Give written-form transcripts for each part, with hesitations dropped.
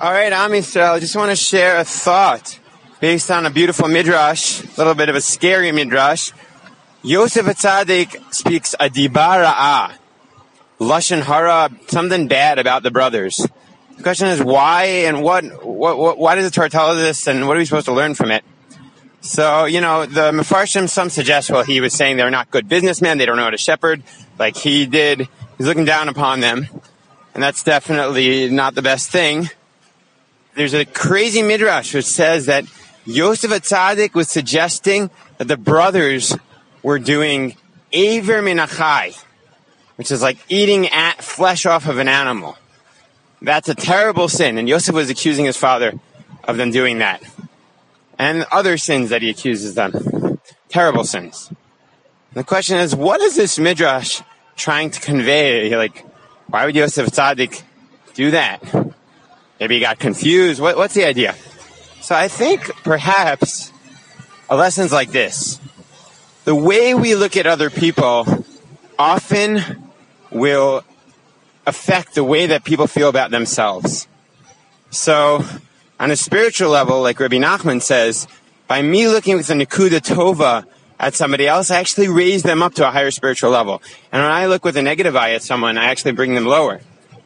All right, Am Yisrael, I just want to share a thought based on a beautiful midrash, a little bit of a scary midrash. Yosef HaTzadik speaks a dibara'ah, lashon hara, something bad about the brothers. The question is why and why does the Torah tell us this and what are we supposed to learn from it? So, the Mefarshim, some suggest, he was saying they're not good businessmen, they don't know how to shepherd like he did. He's looking down upon them, and that's definitely not the best thing. There's a crazy midrash which says that Yosef HaTzadik was suggesting that the brothers were doing Aver min hachai, which is like eating flesh off of an animal. That's a terrible sin, and Yosef was accusing his father of them doing that. And other sins that he accuses them. Terrible sins. And the question is, what is this midrash trying to convey? Why would Yosef HaTzadik do that? Maybe he got confused. What's the idea? So I think perhaps a lesson's like this. The way we look at other people often will affect the way that people feel about themselves. So on a spiritual level, like Rabbi Nachman says, by me looking with a nekuda tova at somebody else, I actually raise them up to a higher spiritual level. And when I look with a negative eye at someone, I actually bring them lower.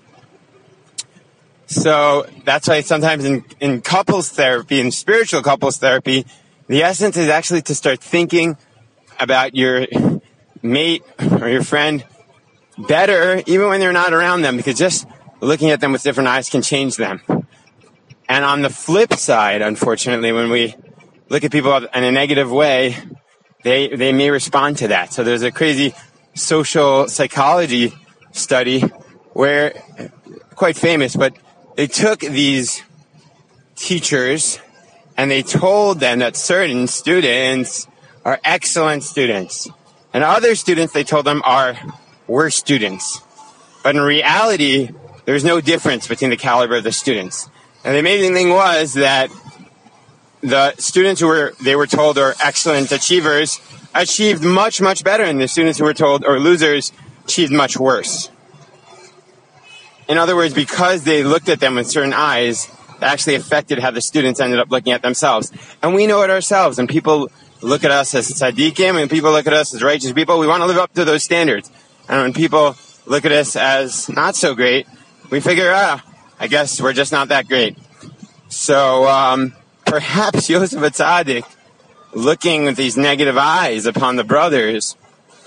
So that's why sometimes in couples therapy, in spiritual couples therapy, the essence is actually to start thinking about your mate or your friend better, even when they're not around them, because just looking at them with different eyes can change them. And on the flip side, unfortunately, when we look at people in a negative way, they may respond to that. So there's a crazy social psychology study where, quite famous, but they took these teachers and they told them that certain students are excellent students and other students, they told them, are worse students. But in reality, there's no difference between the caliber of the students. And the amazing thing was that the students they were told are excellent achievers achieved much, much better, and the students who were told are losers achieved much worse. In other words, because they looked at them with certain eyes, that actually affected how the students ended up looking at themselves. And we know it ourselves. And people look at us as tzaddikim, and people look at us as righteous people. We want to live up to those standards. And when people look at us as not so great, we figure, I guess we're just not that great. So perhaps Yosef HaTzadik, looking with these negative eyes upon the brothers,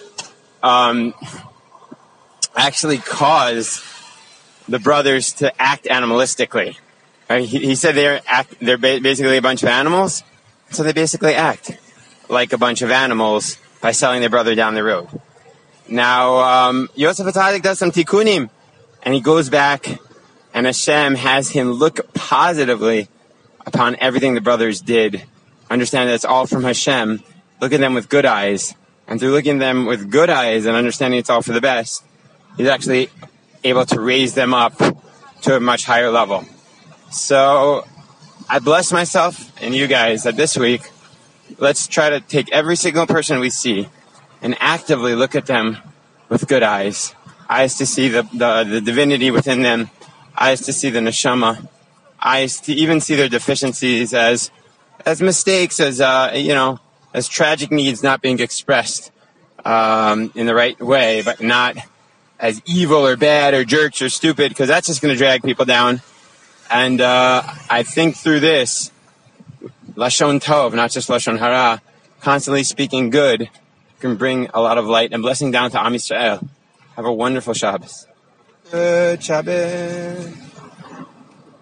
actually caused the brothers to act animalistically. He said they're basically a bunch of animals, so they basically act like a bunch of animals by selling their brother down the road. Now, Yosef HaTzadik does some tikkunim, and he goes back, and Hashem has him look positively upon everything the brothers did, understand that it's all from Hashem, look at them with good eyes, and through looking at them with good eyes and understanding it's all for the best, he's actually able to raise them up to a much higher level. So I bless myself and you guys that this week, let's try to take every single person we see and actively look at them with good eyes to see the divinity within them, eyes to see the neshama, eyes to even see their deficiencies as mistakes, as tragic needs not being expressed in the right way, but not as evil or bad or jerks or stupid, because that's just going to drag people down. And I think through this, Lashon Tov, not just Lashon Hara, constantly speaking good, can bring a lot of light and blessing down to Am Yisrael. Have a wonderful Shabbos. Good Shabbos.